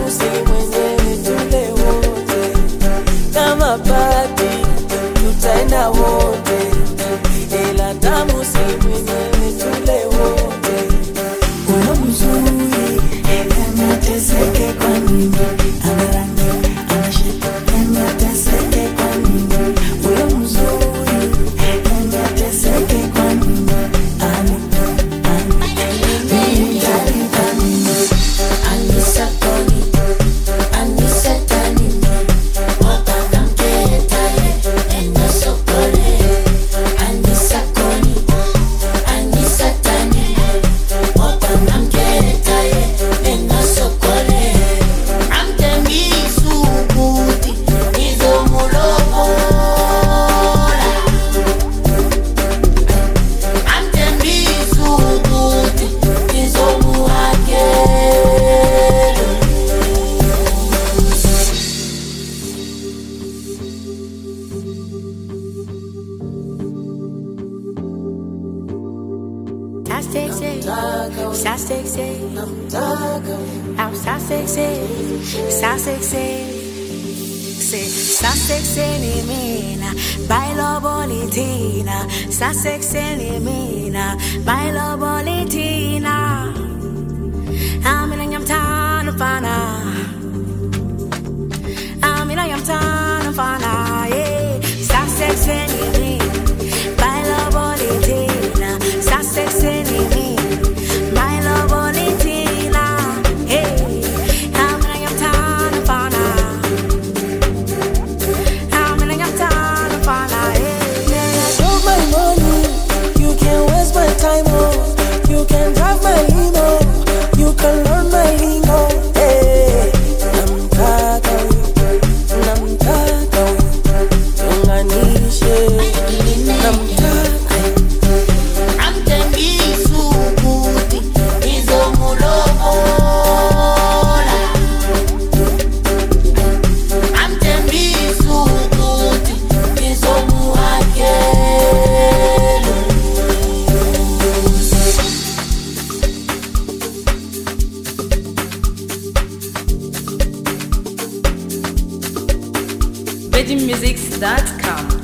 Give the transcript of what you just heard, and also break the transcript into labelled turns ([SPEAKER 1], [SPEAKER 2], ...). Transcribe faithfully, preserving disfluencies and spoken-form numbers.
[SPEAKER 1] tamu si mwenyewe tule wote, kama party tutaenda wote, ila tamu si mwenyewe tule wote.
[SPEAKER 2] Uyo mzuri anateseke kwa nini? Ana rangi, ana shape, anateseke kwa nini? Uyo mzuri anateseke kwa nini? Ani, ani, mimi ndani ndani, anisa koni, anisa tani, wapanga mketa ye, enda sokole, anisa koni, anisa tani, wapanga mketa ye, enda sokole. Amtengisu kuti, nizomulobola. Amtengisu kuti, nizomuhagela.
[SPEAKER 3] Sa sexy, sa sexy, sa sexy, sa sexy ni mina, bailo bolitina, sa sexy ni mina, bailo bolitina. Amina yam tana fana, amina yam tana fana, yeah. Sa sexy ni mina, bailo bolitina, sa sexy ni mina.
[SPEAKER 1] Time oh, you can drive my limo, you can learn my lingo. Hey, namtaka huyu, namtaka huyu, tunganishe, namtaka.
[SPEAKER 2] Amtengisu kuti, nizomulobola. Amtengisu kuti, nizomuhagela.
[SPEAKER 4] Vedi Musics dot com